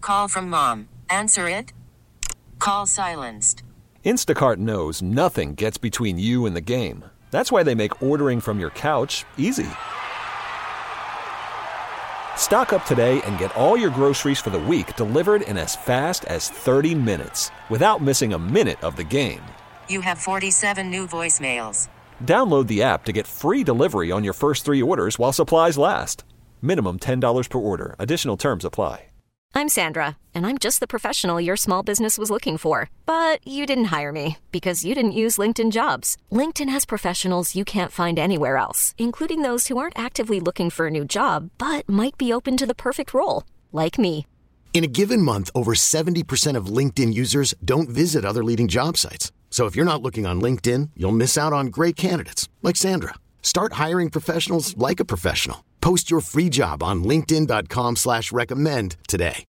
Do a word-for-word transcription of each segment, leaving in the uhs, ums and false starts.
Call from mom. Answer it. Call silenced. Instacart knows nothing gets between you and the game. That's why they make ordering from your couch easy. Stock up today and get all your groceries for the week delivered in as fast as thirty minutes without missing a minute of the game. You have forty-seven new voicemails. Download the app to get free delivery on your first three orders while supplies last. Minimum ten dollars per order. Additional terms apply. I'm Sandra, and I'm just the professional your small business was looking for. But you didn't hire me because you didn't use LinkedIn Jobs. LinkedIn has professionals you can't find anywhere else, including those who aren't actively looking for a new job, but might be open to the perfect role, like me. In a given month, over seventy percent of LinkedIn users don't visit other leading job sites. So if you're not looking on LinkedIn, you'll miss out on great candidates like Sandra. Start hiring professionals like a professional. Post your free job on linkedin.com slash recommend today.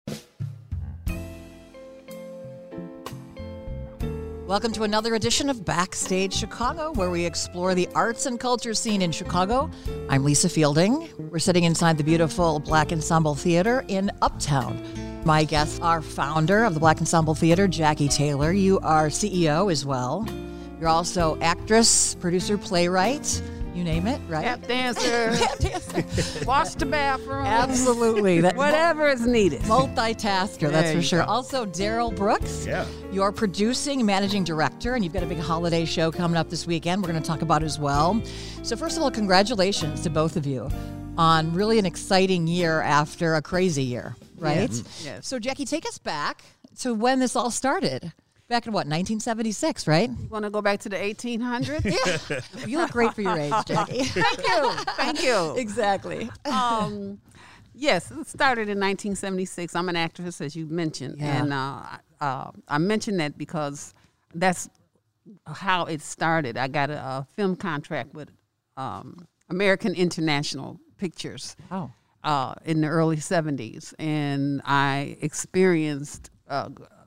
Welcome to another edition of Backstage Chicago, where we explore the arts and culture scene in Chicago. I'm Lisa Fielding. We're sitting inside the beautiful Black Ensemble Theater in Uptown. My guests are founder of the Black Ensemble Theater, Jackie Taylor. You are C E O as well. You're also actress, producer, playwright. You name it, right? Tap dancer. Tap dancer. Wash the bathroom. Absolutely. That Whatever is needed. Multitasker, There that's for you sure. go. Also, Daryl Brooks. Yeah. You're producing, managing director, and you've got a big holiday show coming up this weekend we're going to talk about as well. So first of all, congratulations to both of you on really an exciting year after a crazy year, right? Yes. Yes. So Jackie, take us back to when this all started. Back in what, nineteen seventy-six, right? You want to go back to the eighteen hundreds? Yeah. You look great for your age, Jackie. Thank you. Thank you. Exactly. Um, yes, it started in nineteen seventy-six. I'm an actress, as you mentioned. Yeah. And uh, uh, I mentioned that because that's how it started. I got a, a film contract with um, American International Pictures Oh. uh, in the early seventies. And I experienced uh,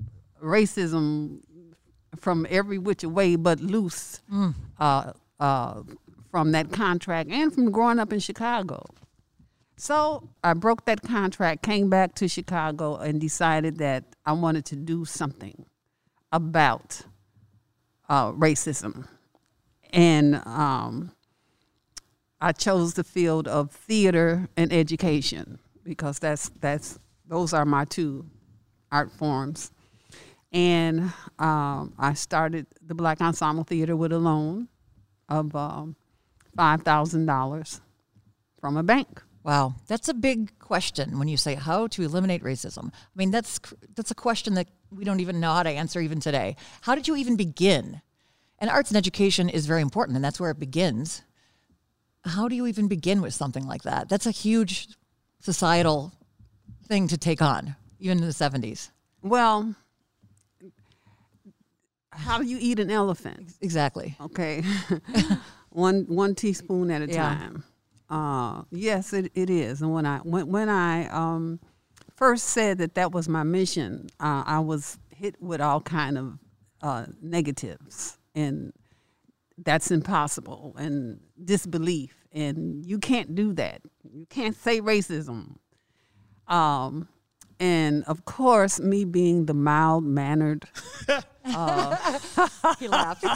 racism from every which way but loose Mm. uh, uh, from that contract and from growing up in Chicago. So I broke that contract, came back to Chicago, and decided that I wanted to do something about uh, racism. And um, I chose the field of theater and education because that's that's those are my two art forms. And um, I started the Black Ensemble Theater with a loan of um, five thousand dollars from a bank. Wow, that's a big question when you say how to eliminate racism. I mean, that's that's a question that we don't even know how to answer even today. How did you even begin? And arts and education is very important, and that's where it begins. How do you even begin with something like that? That's a huge societal thing to take on, even in the seventies. Well, how do you eat an elephant? Exactly. Okay, one one teaspoon at a Yeah. time. Uh, yes, it, it is. And when I when, when I um, first said that that was my mission, uh, I was hit with all kind of uh, negatives, and that's impossible, and disbelief, and you can't do that. You can't say racism. Um, and of course, me being the mild mannered. uh, He laughed.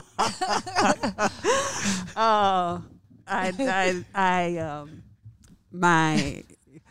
uh, I, I, I, um, my,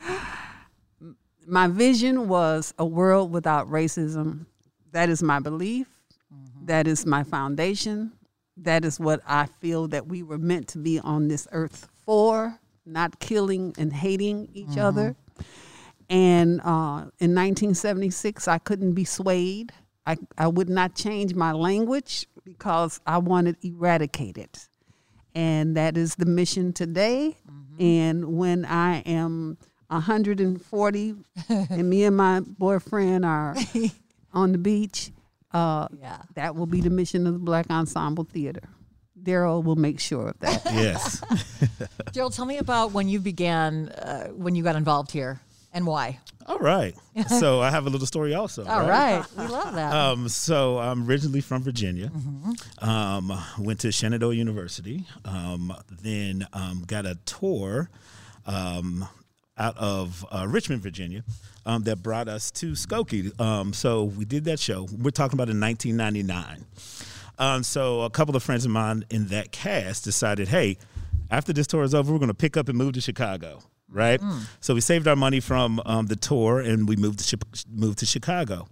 my vision was a world without racism. That is my belief. Mm-hmm. That is my foundation. That is what I feel that we were meant to be on this earth for, not killing and hating each mm-hmm. other. And uh, in nineteen seventy-six, I couldn't be swayed. I, I would not change my language because I wanted eradicated. And that is the mission today. Mm-hmm. And when I am one hundred forty and me and my boyfriend are on the beach, uh, yeah. that will be the mission of the Black Ensemble Theater. Daryl will make sure of that. Yes. Daryl, tell me about when you began, uh, when you got involved here and why. All right. So I have a little story also. All right. right. We love that. Um, so I'm originally from Virginia. Mm-hmm. Um, went to Shenandoah University. Um, then um, got a tour um, out of uh, Richmond, Virginia, um, that brought us to Skokie. Um, so we did that show. We're talking about in nineteen ninety-nine. Um, so a couple of friends of mine in that cast decided, hey, after this tour is over, we're going to pick up and move to Chicago, right? Mm. So we saved our money from um, the tour, and we moved to moved to Chicago.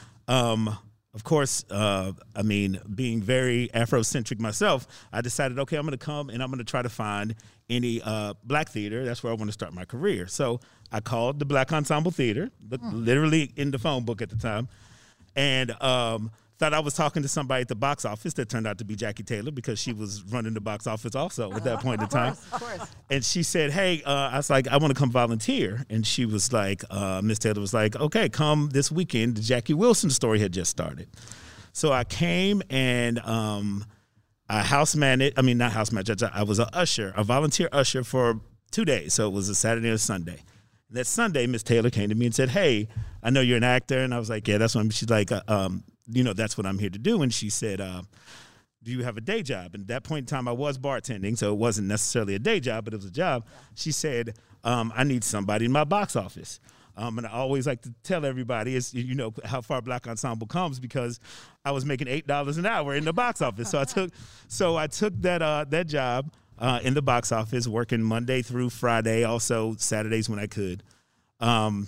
Um, of course, uh, I mean, being very Afrocentric myself, I decided, okay, I'm going to come and I'm going to try to find any uh, black theater. That's where I want to start my career. So I called the Black Ensemble Theater, mm. literally in the phone book at the time, and um, thought I was talking to somebody at the box office that turned out to be Jackie Taylor, because she was running the box office also at that point in time. Of course, of course. And she said, hey, uh, I was like, I want to come volunteer. And she was like, uh, Miss Taylor was like, okay, come this weekend. The Jackie Wilson story had just started. So I came and um, I house managed, I mean, not house managed, I was an usher, a volunteer usher for two days. So it was a Saturday and a Sunday. And that Sunday, Miss Taylor came to me and said, hey, I know you're an actor. And I was like, yeah, that's what I'm, she's like, uh, um, you know, that's what I'm here to do. And she said, uh, do you have a day job? And at that point in time, I was bartending, so it wasn't necessarily a day job, but it was a job. Yeah. She said, um, I need somebody in my box office. Um, and I always like to tell everybody, is you know, how far Black Ensemble comes, because I was making eight dollars an hour in the box office. So I took so I took that uh, that job uh, in the box office, working Monday through Friday, also Saturdays when I could. Um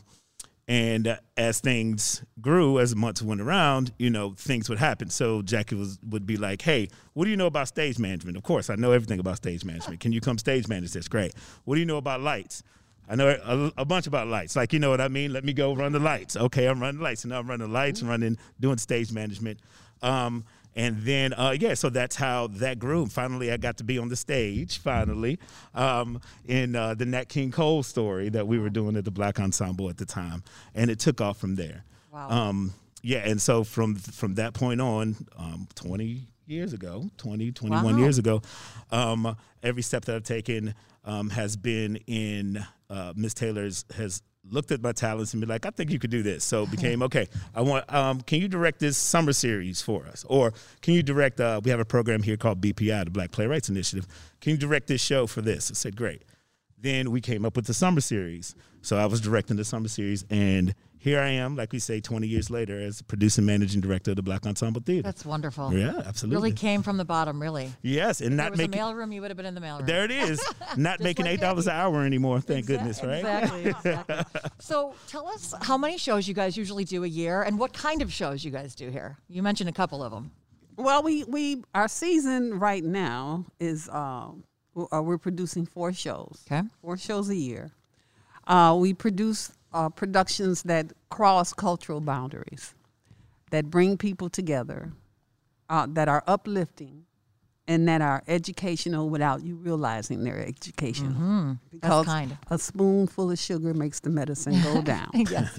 And uh, as things grew, as months went around, you know, things would happen. So Jackie was would be like, hey, what do you know about stage management? Of course, I know everything about stage management. Can you come stage manage this? Great. What do you know about lights? I know a, a bunch about lights. Like, you know what I mean? Let me go run the lights. Okay, I'm running lights. And now I'm running lights and running, doing stage management. Um, And then, uh, yeah, so that's how that grew. Finally, I got to be on the stage, finally, um, in uh, the Nat King Cole story that we were doing at the Black Ensemble at the time. And it took off from there. Wow. Um, yeah, and so from from that point on, um, twenty years ago, twenty, twenty-one wow. years ago, um, every step that I've taken um, has been in uh, Miss Taylor's, has looked at my talents and be like, I think you could do this. So it became, okay, I want, um, can you direct this summer series for us? Or can you direct, uh, we have a program here called B P I, the Black Playwrights Initiative. Can you direct this show for this? I said, great. Then we came up with the summer series. So I was directing the summer series, and here I am, like we say, twenty years later, as producing, managing director of the Black Ensemble Theater. That's wonderful. Yeah, absolutely. Really came from the bottom, really. Yes, and not if there was making a mailroom, you would have been in the mailroom. There it is. Not making like eight dollars Jackie. an hour anymore. Thank Exa- goodness, right? Exactly. exactly. So tell us how many shows you guys usually do a year, and what kind of shows you guys do here. You mentioned a couple of them. Well, we, we our season right now is um, we're producing four shows. Okay. Four shows a year. Uh, we produce uh, productions that cross cultural boundaries, that bring people together, uh, that are uplifting, and that are educational without you realizing they're educational. Mm-hmm. Because That's kind. a spoonful of sugar makes the medicine go down. Yes.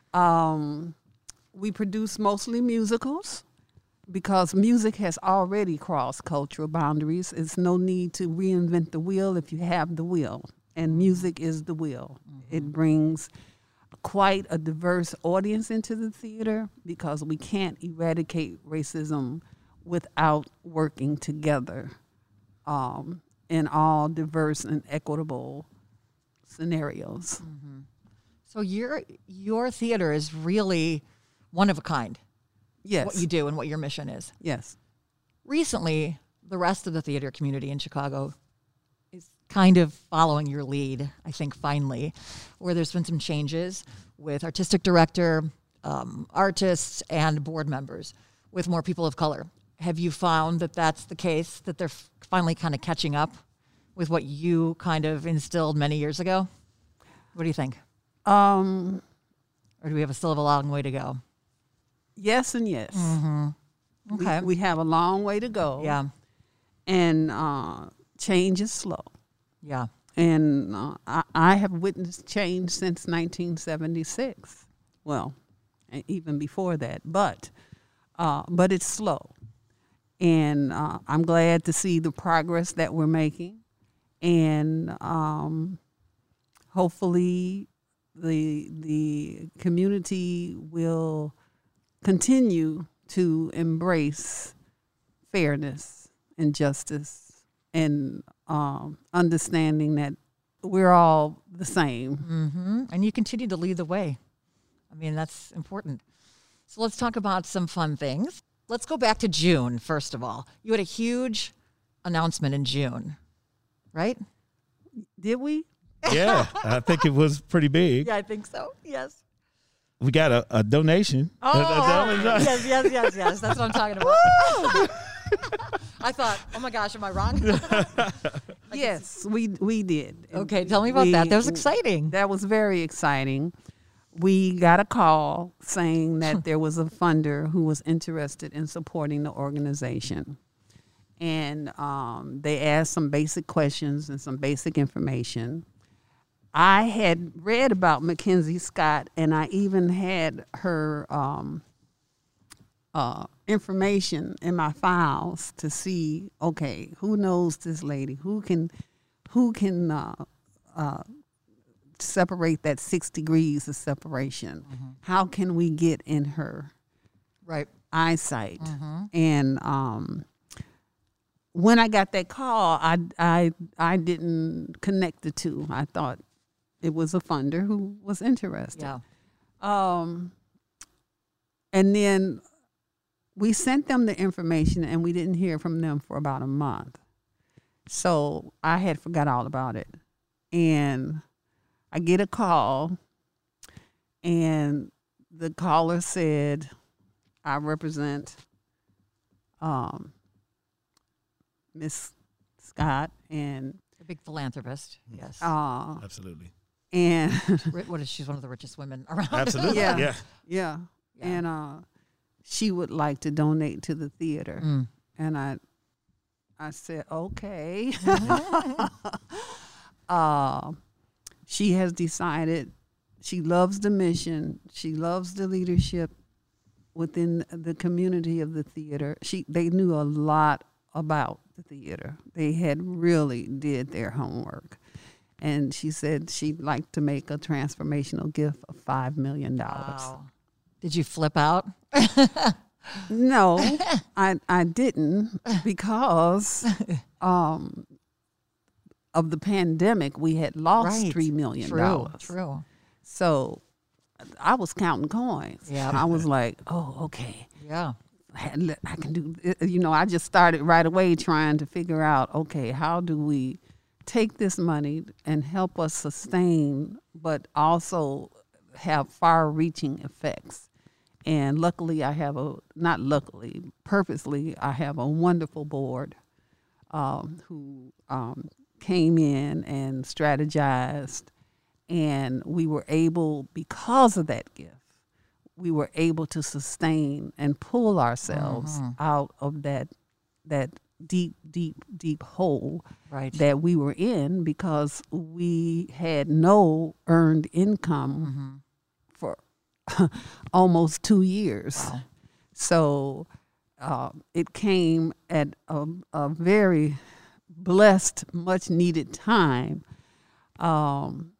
Um, we produce mostly musicals, because music has already crossed cultural boundaries. It's no need to reinvent the wheel if you have the will, and music is the wheel. Mm-hmm. It brings quite a diverse audience into the theater, because we can't eradicate racism without working together um, in all diverse and equitable scenarios. Mm-hmm. So your your theater is really one of a kind. Yes. What you do and what your mission is. Yes. Recently, the rest of the theater community in Chicago is kind of following your lead, I think, finally, where there's been some changes with artistic director, um, artists, and board members with more people of color. Have you found that that's the case, that they're f- finally kind of catching up with what you kind of instilled many years ago? What do you think? Um, or do we have a still have a long way to go? Yes and yes. Mm-hmm. Okay. We, we have a long way to go. Yeah. And uh, change is slow. Yeah. And uh, I, I have witnessed change since nineteen seventy-six. Well, even before that. But uh, but it's slow. And uh, I'm glad to see the progress that we're making. And um, hopefully the the community will continue to embrace fairness and justice, and um, understanding that we're all the same. Mm-hmm. And you continue to lead the way. I mean, that's important. So let's talk about some fun things. Let's go back to June, first of all. You had a huge announcement in June, right? Did we? Yeah, I think it was pretty big. Yeah, I think so. Yes. We got a, a donation. Oh, yes, yes, yes, yes. That's what I'm talking about. I thought, oh my gosh, am I wrong? Yes, we we did. Okay, tell me about We- that. That was exciting. That was very exciting. We got a call saying that there was a funder who was interested in supporting the organization. And um, they asked some basic questions and some basic information. I had read about Mackenzie Scott, and I even had her um, uh, information in my files to see, okay, who knows this lady? Who can, who can uh, uh, separate that six degrees of separation? Mm-hmm. How can we get in her right eyesight? Mm-hmm. And um, when I got that call, I, I, I didn't connect the two. I thought it was a funder who was interested. Yeah. Um, and then we sent them the information, and we didn't hear from them for about a month. So I had forgot all about it. And I get a call, and the caller said, I represent um, Miss Scott, and A big philanthropist. Yes. uh, Absolutely. and Ri- what is she's one of the richest women around. Absolutely. Yeah. Yeah. yeah, Yeah. and uh, she would like to donate to the theater. Mm. And I, I said, okay. uh, she has decided she loves the mission. She loves the leadership within the community of the theater. She they knew a lot about the theater. They had really did their homework. And she said she'd like to make a transformational gift of five million dollars. Wow. Did you flip out? No, I I didn't, because um, of the pandemic. We had lost Right. three million True. dollars. True. So I was counting coins. Yeah. I was like, oh, okay. Yeah. I I can do. You know, I just started right away trying to figure out, okay, how do we take this money and help us sustain, but also have far-reaching effects. And luckily, I have a, not luckily, purposely, I have a wonderful board um, who um, came in and strategized, and we were able, because of that gift, we were able to sustain and pull ourselves out of that that deep, deep, deep hole Right. that we were in, because we had no earned income for almost two years. Wow. So uh, it came at a, a very blessed, much needed time. Um,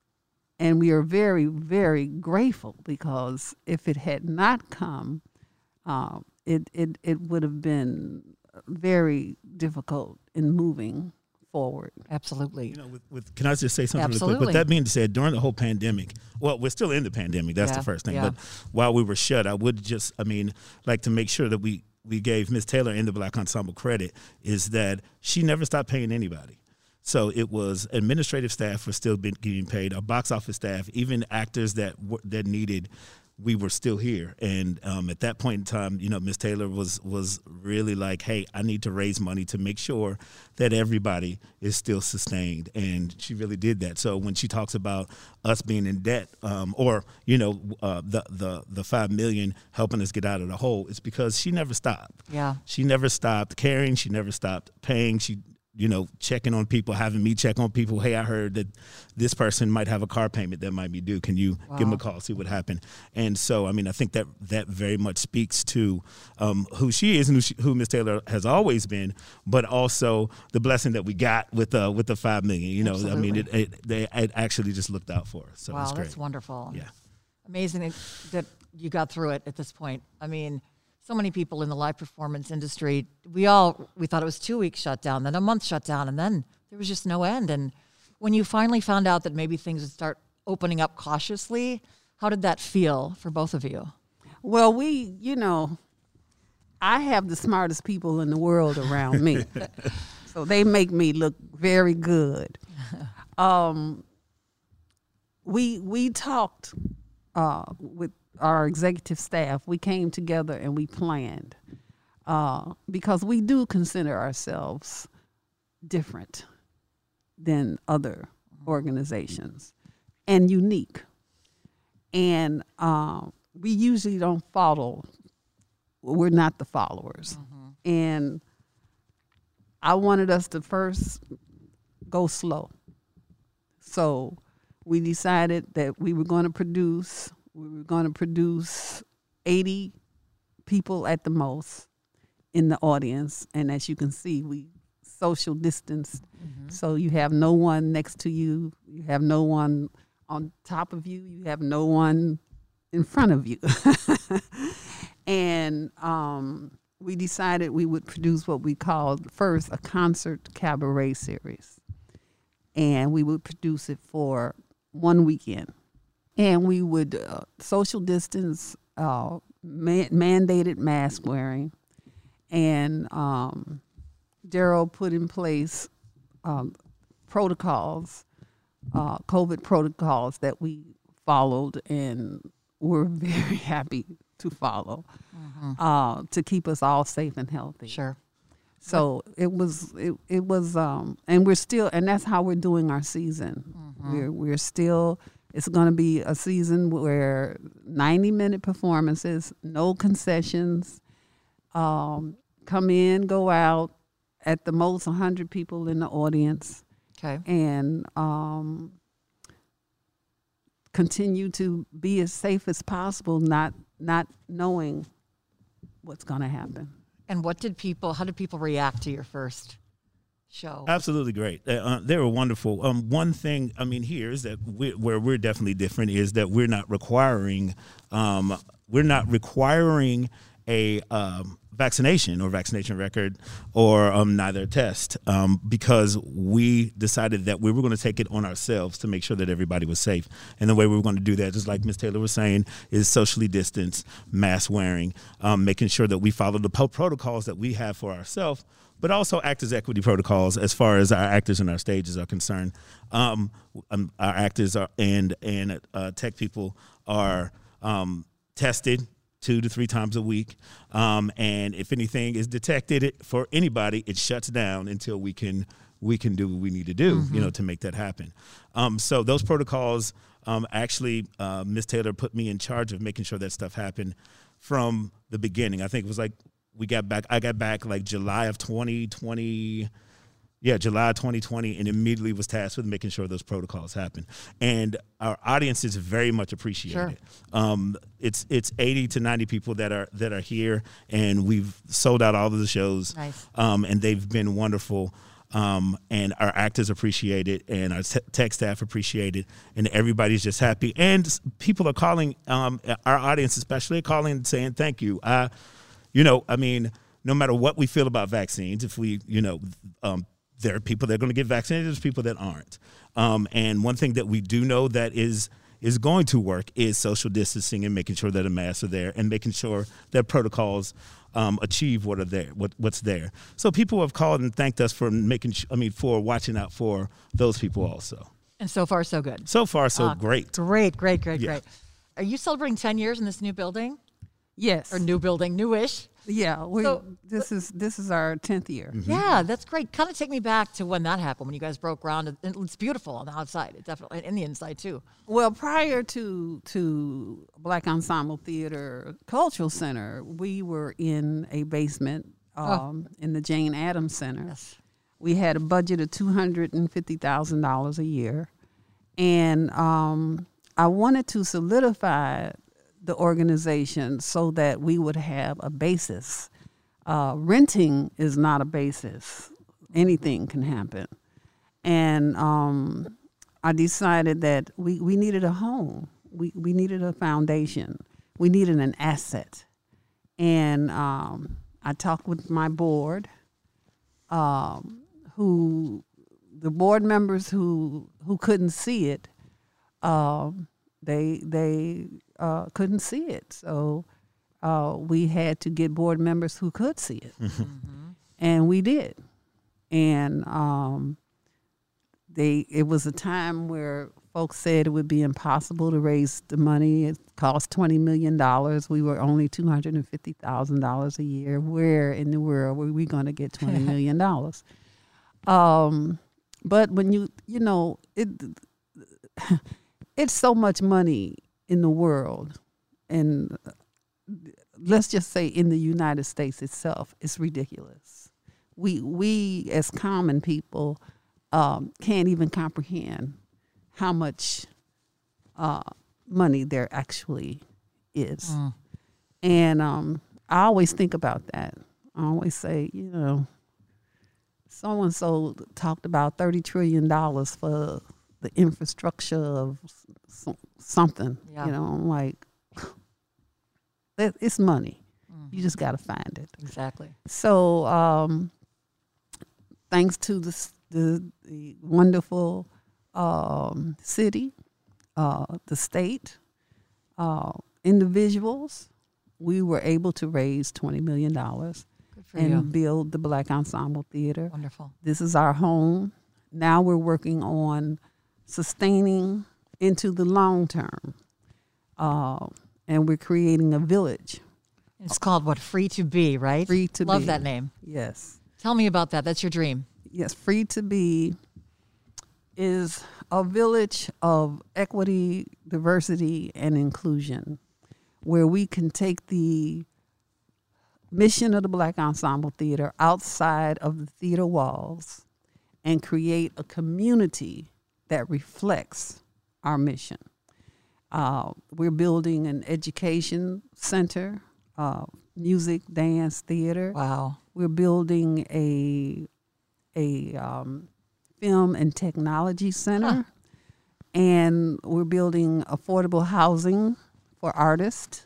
and we are very, very grateful, because if it had not come, uh, it, it, it would have been very difficult in moving forward. Absolutely. You know, with, with can I just say something real quick? Absolutely. With that being said, during the whole pandemic, well, we're still in the pandemic. That's Yeah, the first thing. yeah. But while we were shut, I would just, I mean, like to make sure that we we gave Miss Taylor and the Black Ensemble credit, is that she never stopped paying anybody. So it was administrative staff were still been getting paid, our box office staff, even actors that w- that needed. We were still here, and um, at that point in time, you know, Miss Taylor was was really like, "Hey, I need to raise money to make sure that everybody is still sustained," and she really did that. So when she talks about us being in debt, um, or you know, uh, the the the five million helping us get out of the hole, it's because she never stopped. Yeah. She never stopped caring. She never stopped paying. She you know, checking on people, having me check on people. Hey, I heard that this person might have a car payment that might be due. Can you Wow. give them a call, see what happened? And so, I mean, I think that that very much speaks to um, who she is and who, she, who Miss Taylor has always been, but also the blessing that we got with uh, with the five million. You know, Absolutely. I mean, it, it they it actually just looked out for us. So Wow, it's great. that's wonderful. Yeah. Amazing that- that you got through it at this point. I mean, so many people in the live performance industry, we all, we thought it was two weeks shut down, then a month shut down, and then there was just no end. And When you finally found out that maybe things would start opening up cautiously, how did that feel for both of you? Well, we, you know, I have the smartest people in the world around me. So they make me look very good. Um, we we talked uh, with our executive staff. We came together and we planned uh, because we do consider ourselves different than other organizations and unique. And uh, we usually don't follow. We're not the followers. Mm-hmm. And I wanted us to first go slow. So we decided that we were going to produce, we were going to produce eighty people at the most in the audience. And as you can see, we social distanced. Mm-hmm. So you have no one next to you. You have no one on top of you. You have no one in front of you. And um, we decided we would produce what we called first a concert cabaret series. And we would produce it for one weekend. And we would uh, social distance, uh, man- mandated mask wearing. And um, Daryl put in place um, protocols, uh, COVID protocols that we followed and were very happy to follow mm-hmm. uh, to keep us all safe and healthy. Sure. So it was, it, it was, um, and we're still, and that's how we're doing our season. Mm-hmm. We're, we're still, it's going to be a season where ninety minute performances, no concessions, um, come in, go out, at the most one hundred people in the audience. Okay. And um, continue to be as safe as possible, not not knowing what's going to happen. And what did people, how did people react to your first show? Absolutely great. Uh, they were wonderful. Um, one thing, I mean, here is that we, where we're definitely different is that we're not requiring, um, we're not requiring a um, vaccination or vaccination record or um, neither test um, because we decided that we were going to take it on ourselves to make sure that everybody was safe. And the way we were going to do that, just like Miz Taylor was saying, is socially distanced, mask wearing, um, making sure that we follow the po- protocols that we have for ourselves, but also actors' equity protocols as far as our actors and our stages are concerned. Um, um, our actors are and and uh, tech people are um, tested two to three times a week. Um, and if anything is detected it, for anybody, it shuts down until we can we can do what we need to do, mm-hmm. you know, to make that happen. Um, so those protocols, um, actually, uh, Miz Taylor put me in charge of making sure that stuff happened from the beginning. I think it was like we got back, I got back like July of twenty twenty. Yeah, July twenty twenty, and immediately was tasked with making sure those protocols happen. And our audiences very much appreciate sure. it. Um, it's it's eighty to ninety people that are that are here, and we've sold out all of the shows. Nice. Um, and they've been wonderful. Um, and our actors appreciate it, and our te- tech staff appreciate it, and everybody's just happy. And people are calling, um, our audience especially, calling and saying thank you. Uh, you know, I mean, no matter what we feel about vaccines, if we, you know, um, there are people that are going to get vaccinated. There's people that aren't. Um, and one thing that we do know that is is going to work is social distancing and making sure that the masks are there and making sure that protocols um, achieve what are there, what, what's there. So people have called and thanked us for making, I mean, for watching out for those people also. And so far, so good. So far, so uh, great. Great, great, great, Yeah. great. Are you celebrating ten years in this new building? Yes. Or new building, newish? Yeah, we, So- this is this is our tenth year. Mm-hmm. Yeah, that's great. Kind of take me back to when that happened, when you guys broke ground. And it's beautiful on the outside, it definitely, and the inside too. Well, prior to to Black Ensemble Theater Cultural Center, we were in a basement um, oh. in the Jane Addams Center. Yes. We had a budget of two hundred fifty thousand dollars a year, and um, I wanted to solidify the organization so that we would have a basis. Uh, renting is not a basis. Anything can happen. And um, I decided that we, we needed a home. We, we needed a foundation. We needed an asset. And um, I talked with my board, um, who the board members who who couldn't see it, um, they they uh, couldn't see it. So uh, we had to get board members who could see it, mm-hmm. and we did. And um, they it was a time where folks said it would be impossible to raise the money. It cost twenty million dollars. We were only two hundred fifty thousand dollars a year. Where in the world were we going to get twenty million dollars? Um, but when you, you know, it, it's so much money in the world. And let's just say in the United States itself, it's ridiculous. We, we as common people um, can't even comprehend how much uh, money there actually is. Mm. And um, I always think about that. I always say, you know, so-and-so talked about thirty trillion dollars for the infrastructure of something. Yeah. You know, I'm like, it's money. Mm-hmm. You just got to find it. Exactly. So um, thanks to the, the, the wonderful um, city, uh, the state, uh, individuals, we were able to raise twenty million dollars and you. build the Black Ensemble Theater. Wonderful. This is our home. Now we're working on sustaining into the long term. Uh, and we're creating a village. It's called what? Free to Be, right? Free to Love Be. that name. Yes. Tell me about that. That's your dream. Yes, Free to Be is a village of equity, diversity, and inclusion, where we can take the mission of the Black Ensemble Theater outside of the theater walls and create a community that reflects our mission. Uh, we're building an education center, uh, music, dance, theater. Wow. We're building a a um, film and technology center, huh. and we're building affordable housing for artists.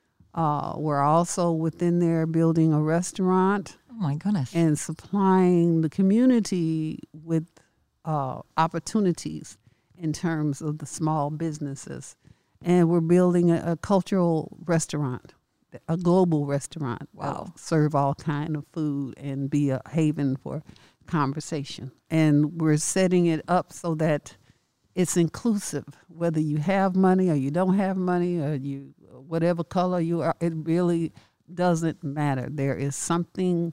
Uh, we're also within there building a restaurant. Oh my goodness! And supplying the community with uh, opportunities in terms of the small businesses. And we're building a, a cultural restaurant, a global restaurant. Wow! Serve all kind of food and be a haven for conversation. And we're setting it up so that it's inclusive, whether you have money or you don't have money or you whatever color you are, it really doesn't matter. There is something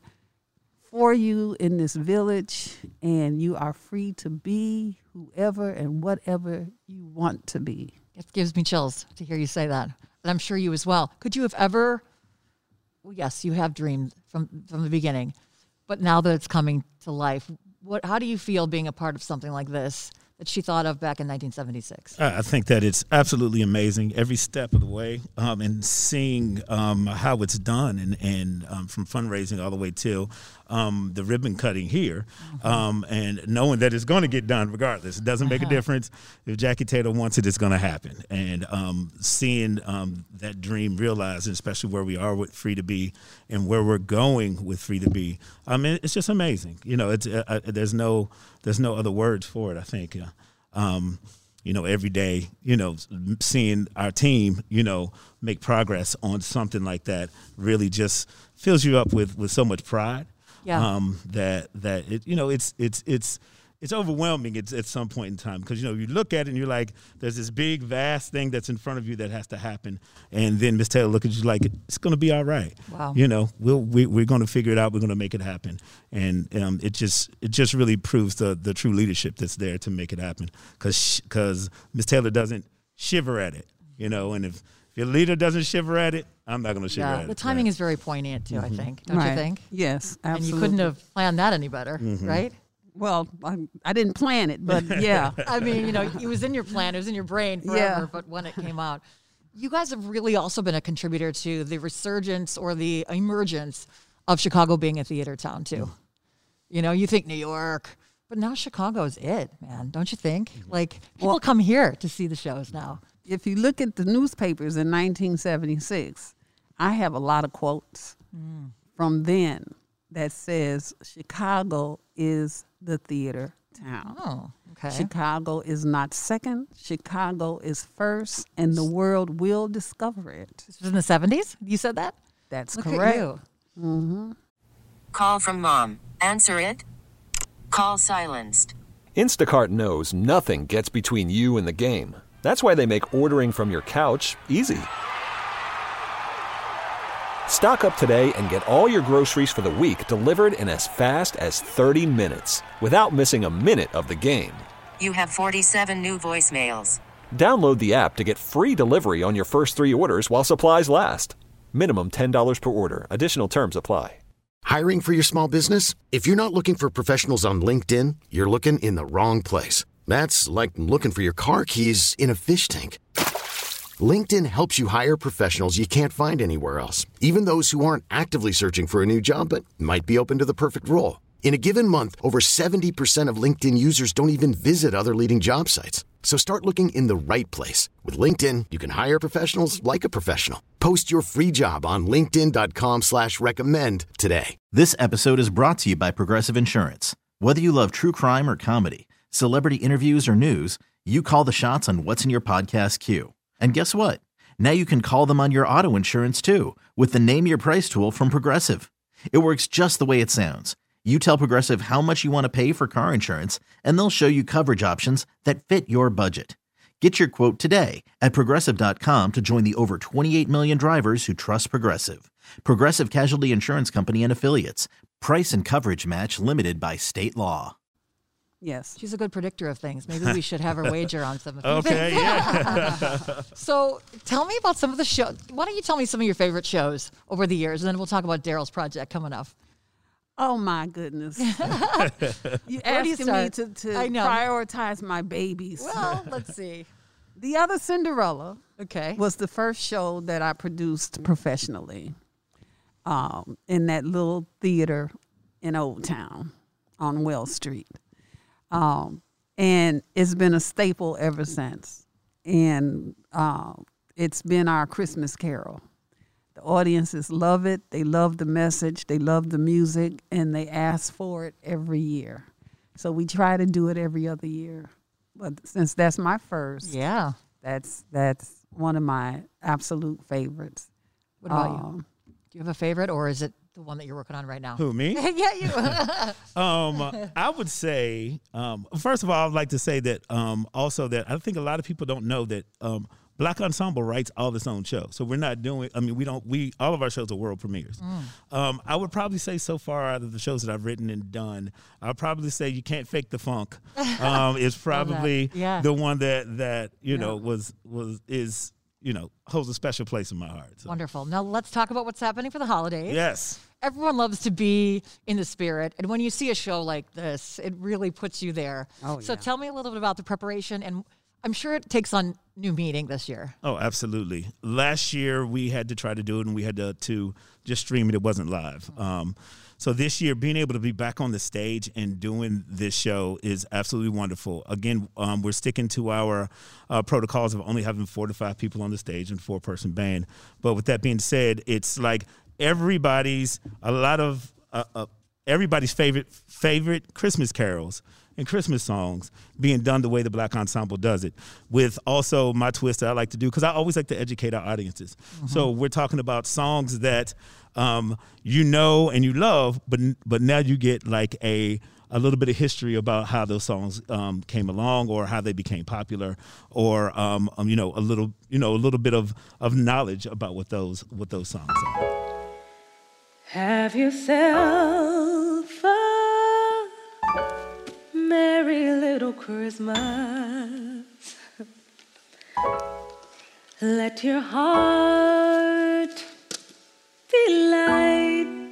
for you in this village, and you are free to be whoever and whatever you want to be. It gives me chills to hear you say that, and I'm sure you as well. Could you have ever, well, yes, you have dreamed from, from the beginning, but now that it's coming to life, what? How do you feel being a part of something like this that she thought of back in nineteen seventy-six? I think that it's absolutely amazing every step of the way, um, and seeing um, how it's done, and, and um, from fundraising all the way till um, the ribbon cutting here, mm-hmm. um, and knowing that it's going to get done regardless. It doesn't make uh-huh. a difference. If Jackie Taylor wants it, it's going to happen. And um, seeing um, that dream realized, and especially where we are with Free to Be and where we're going with Free to Be, I mean, it's just amazing. You know, it's uh, there's no there's no other words for it, I think. Uh, Um, you know, every day, you know, seeing our team, you know, make progress on something like that really just fills you up with, with so much pride. Yeah. Um, that that it, you know, it's it's it's it's overwhelming at, at some point in time, because, you know, you look at it and you're like, there's this big, vast thing that's in front of you that has to happen, and then Miss Taylor look at you like, it's going to be all right. Wow. You know, we'll we, we're going to figure it out. We're going to make it happen, and um, it just it just really proves the the true leadership that's there to make it happen. Because because Miss Taylor doesn't shiver at it, you know, and if, if your leader doesn't shiver at it, I'm not going to shiver yeah, at it. the timing right. is very poignant too. Mm-hmm. I think, don't right. you think? Yes, absolutely. And you couldn't have planned that any better, mm-hmm. right? Well, I, I didn't plan it, but yeah. I mean, you know, it was in your plan, it was in your brain forever, Yeah. but when it came out. You guys have really also been a contributor to the resurgence or the emergence of Chicago being a theater town, too. You know, you think New York, but now Chicago's it, man, don't you think? Like, people Well, come here to see the shows now. If you look at the newspapers in nineteen seventy-six, I have a lot of quotes mm. from then that says Chicago is the theater town. Oh, okay. Chicago is not second. Chicago is first, and the world will discover it. This was in the seventies? You said that? That's Look correct. at you. Mm-hmm. Call from mom. Answer it. Call silenced. Instacart knows nothing gets between you and the game. That's why they make ordering from your couch easy. Stock up today and get all your groceries for the week delivered in as fast as thirty minutes without missing a minute of the game. You have forty-seven new voicemails. Download the app to get free delivery on your first three orders while supplies last. Minimum ten dollars per order. Additional terms apply. Hiring for your small business? If you're not looking for professionals on LinkedIn, you're looking in the wrong place. That's like looking for your car keys in a fish tank. LinkedIn helps you hire professionals you can't find anywhere else, even those who aren't actively searching for a new job but might be open to the perfect role. In a given month, over seventy percent of LinkedIn users don't even visit other leading job sites. So start looking in the right place. With LinkedIn, you can hire professionals like a professional. Post your free job on linkedin.com slash recommend today. This episode is brought to you by Progressive Insurance. Whether you love true crime or comedy, celebrity interviews or news, you call the shots on what's in your podcast queue. And guess what? Now you can call them on your auto insurance too with the Name Your Price tool from Progressive. It works just the way it sounds. You tell Progressive how much you want to pay for car insurance, and they'll show you coverage options that fit your budget. Get your quote today at Progressive dot com to join the over twenty-eight million drivers who trust Progressive. Progressive Casualty Insurance Company and Affiliates. Price and coverage match limited by state law. Yes. She's a good predictor of things. Maybe we should have her wager on some of these Okay, things. yeah. So tell me about some of the shows. Why don't you tell me some of your favorite shows over the years, and then we'll talk about Daryl's project coming up. Oh, my goodness. you Where do you asking me start? to, to I know. prioritize my babies. Well, let's see. The Other Cinderella Okay. was the first show that I produced professionally um, in that little theater in Old Town on Wells Street. Um, and it's been a staple ever since. And uh, it's been our Christmas carol. The audiences love it. They love the message. They love the music, and they ask for it every year. So we try to do it every other year. But since that's my first, Yeah. that's that's one of my absolute favorites. What about you? Um, Do you have a favorite, or is it the one that you're working on right now? Who, me? yeah, you. Um, I would say, um, first of all, I'd like to say that um, also that I think a lot of people don't know that um, Black Ensemble writes all its own shows. So we're not doing, I mean, we don't, we, all of our shows are world premieres. Mm. Um, I would probably say so far out of the shows that I've written and done, I would probably say You Can't Fake the Funk um, is probably Yeah. the one that, that you know, was, was, is, you know, holds a special place in my heart. So. Wonderful. Now let's talk about what's happening for the holidays. Yes. Everyone loves to be in the spirit, and when you see a show like this, it really puts you there. Oh, so yeah. tell me a little bit about the preparation, and I'm sure it takes on new meaning this year. Oh, absolutely. Last year we had to try to do it, and we had to, to just stream it. It wasn't live. Um, so this year, being able to be back on the stage and doing this show is absolutely wonderful. Again, um, we're sticking to our uh, protocols of only having four to five people on the stage and four-person band. But with that being said, it's like everybody's, a lot of uh, uh, everybody's favorite favorite Christmas carols and Christmas songs being done the way the Black Ensemble does it, with also my twist that I like to do, because I always like to educate our audiences. Mm-hmm. So we're talking about songs that um, you know and you love, but but now you get like a a little bit of history about how those songs um, came along, or how they became popular, or um, um, you know a little you know a little bit of, of knowledge about what those what those songs are. Have yourself a merry little Christmas. Let your heart be light.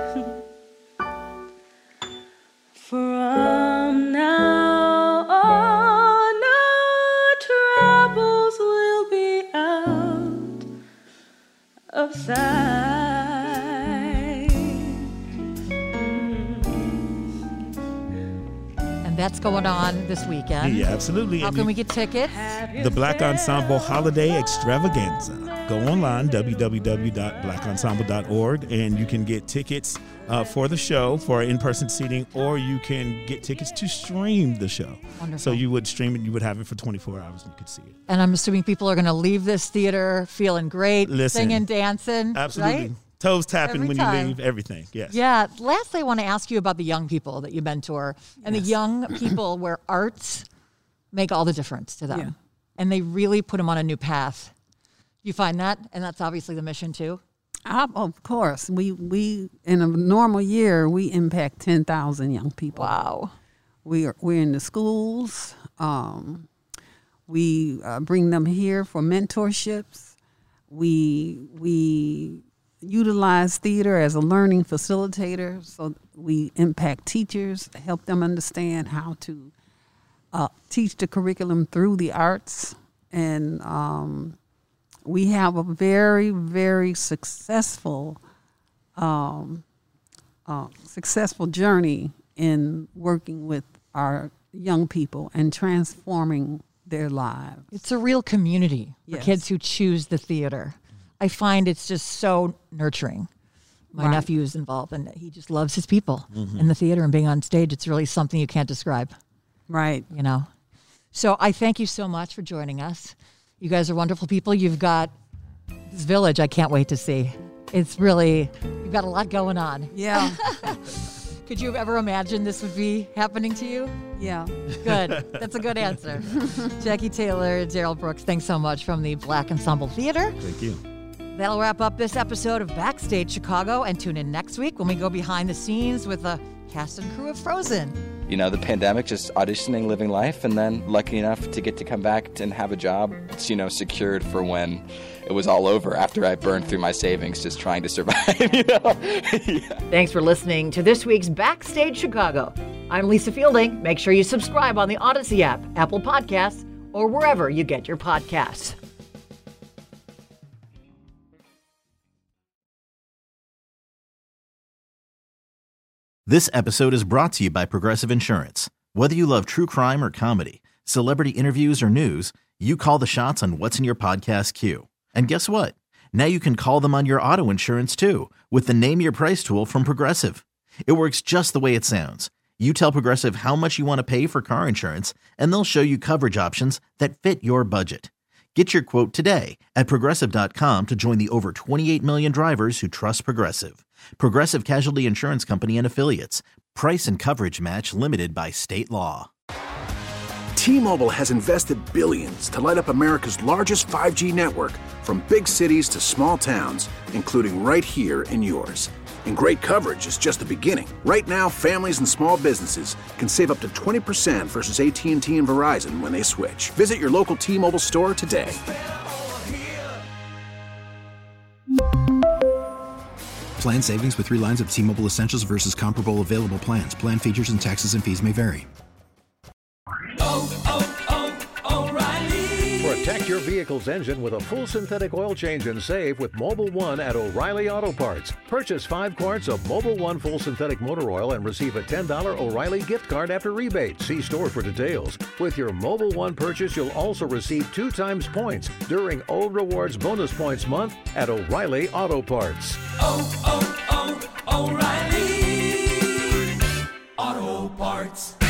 From now on, our troubles will be out of sight. And that's going on this weekend. Yeah, absolutely. How And can you- we get tickets? The Black Ensemble Holiday Extravaganza. go online, w w w dot black ensemble dot org, and you can get tickets uh, for the show, for in-person seating, or you can get tickets to stream the show. Wonderful. So you would stream it, you would have it for twenty-four hours, and you could see it. And I'm assuming people are going to leave this theater feeling great, Listen, singing, dancing, absolutely. right? Toes tapping Every when time. you leave, everything, yes. Yeah. Last, I want to ask you about the young people that you mentor and Yes. the young people where arts make all the difference to them. Yeah. And they really put them on a new path. You find that? And that's obviously the mission too? I, of course, we we in a normal year we impact ten thousand young people. Wow. We are we're in the schools. Um, we uh, bring them here for mentorships. We we utilize theater as a learning facilitator, so we impact teachers, help them understand how to uh, teach the curriculum through the arts, and um, we have a very, very successful, um, uh, successful journey in working with our young people and transforming their lives. It's a real community for Yes. kids who choose the theater. I find it's just so nurturing. My Right. nephew is involved, and he just loves his people in the theater and being on stage. It's really something you can't describe. Right. You know. So I thank you so much for joining us. You guys are wonderful people. You've got this village I can't wait to see. It's really, you've got a lot going on. Yeah. Could you have ever imagined this would be happening to you? Yeah. Good. That's a good answer. Jackie Taylor, Daryl Brooks, thanks so much from the Black Ensemble Theater. Thank you. That'll wrap up this episode of Backstage Chicago, and tune in next week when we go behind the scenes with the cast and crew of Frozen. You know, the pandemic, just auditioning, living life, and then lucky enough to get to come back and have a job, you know, secured for when it was all over after I burned through my savings just trying to survive, you know? Yeah. Thanks for listening to this week's Backstage Chicago. I'm Lisa Fielding. Make sure you subscribe on the Odyssey app, Apple Podcasts, or wherever you get your podcasts. This episode is brought to you by Progressive Insurance. Whether you love true crime or comedy, celebrity interviews or news, you call the shots on what's in your podcast queue. And guess what? Now you can call them on your auto insurance too with the Name Your Price tool from Progressive. It works just the way it sounds. You tell Progressive how much you want to pay for car insurance, and they'll show you coverage options that fit your budget. Get your quote today at Progressive dot com to join the over twenty-eight million drivers who trust Progressive. Progressive Casualty Insurance Company and Affiliates. Price and coverage match limited by state law. T-Mobile has invested billions to light up America's largest five G network, from big cities to small towns, including right here in yours. And great coverage is just the beginning. Right now, families and small businesses can save up to twenty percent versus A T and T and Verizon when they switch. Visit your local T-Mobile store today. Plan savings with three lines of T-Mobile Essentials versus comparable available plans. Plan features and taxes and fees may vary. Protect your vehicle's engine with a full synthetic oil change and save with Mobil one at O'Reilly Auto Parts. Purchase five quarts of Mobil one full synthetic motor oil and receive a ten dollars O'Reilly gift card after rebate. See store for details. With your Mobil one purchase, you'll also receive two times points during O Rewards Bonus Points Month at O'Reilly Auto Parts. Oh, oh, oh, O'Reilly Auto Parts.